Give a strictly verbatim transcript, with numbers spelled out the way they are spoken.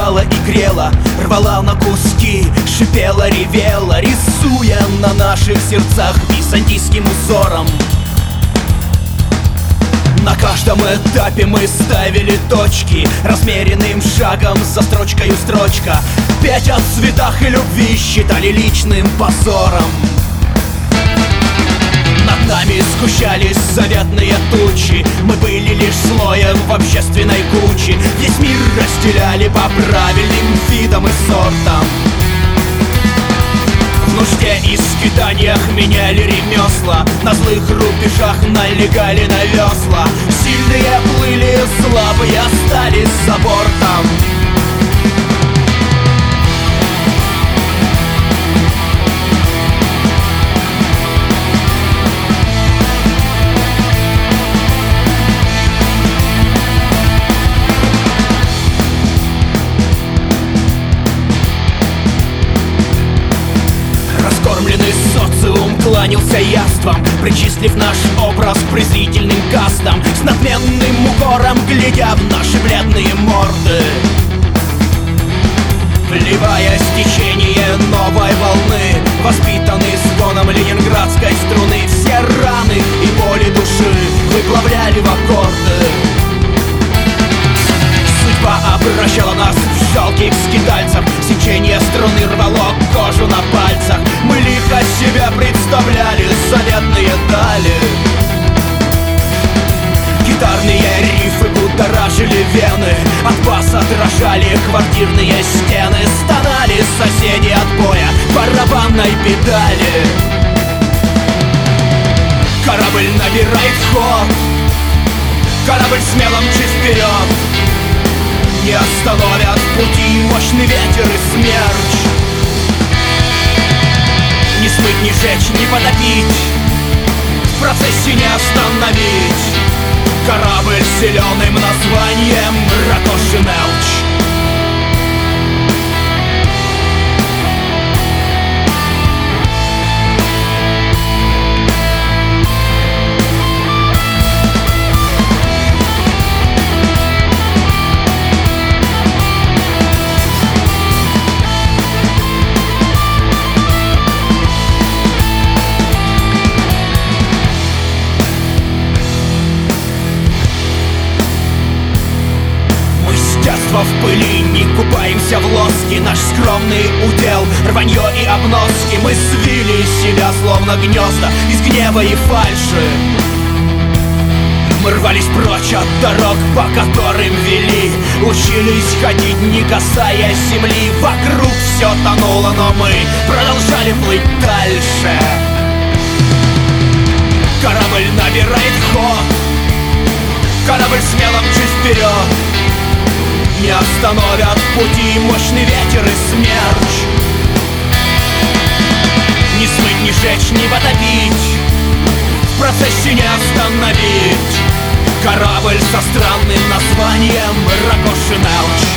обжигала и грела, рвала на куски, шипела, ревела, рисуя на наших сердцах византийским узором. На каждом этапе мы ставили точки, размеренным шагом за строчкою строчка. Петь о цветах и любви считали личным позором. Над нами сгущались заветные тучи, мы были лишь слоем в общественной куче. Весь мир разделяли по правильным видам и сортам. В нужде и скитаниях меняли ремесла, на злых рубежах налегали на весла. Сильные плыли, слабые остались за бортом. Раскормленный социум кланялся яством, причислив наш образ к презрительным кастам, с надменным укором глядя в наши бледные морды. Вливаясь в течение новой волны, воспитанный звоном ленинградской струны, все раны и боли души выплавляли в аккорды. Судьба обращала нас в жалких скитальцев, сечение струны рвало кожу на пальцах. Мы лихо себя представляли, заветные дали. Гитарные рифы будоражили вены, от баса дрожали квартирные стены. Стонали соседи от боя барабанной педали. Корабль набирает ход, корабль смело мчит вперед. Не остановят в пути мощный ветер и смерч. Не смыть, не жечь, не потопить, в процессе не остановить. Корабль с зеленым названием Ракоши Мелч. В пыли не купаемся в лоске, наш скромный удел рванье и обноски. Мы свили себя словно гнезда из гнева и фальши. Мы рвались прочь от дорог, по которым вели, учились ходить, не касаясь земли. Вокруг все тонуло, но мы продолжали плыть дальше. Корабль набирает ход, корабль смело мчит вперед. Не остановят в пути мощный ветер и смерч. Не смыть, не жечь, не потопить, в процессе не остановить. Корабль со странным названием Ракоши Мелч.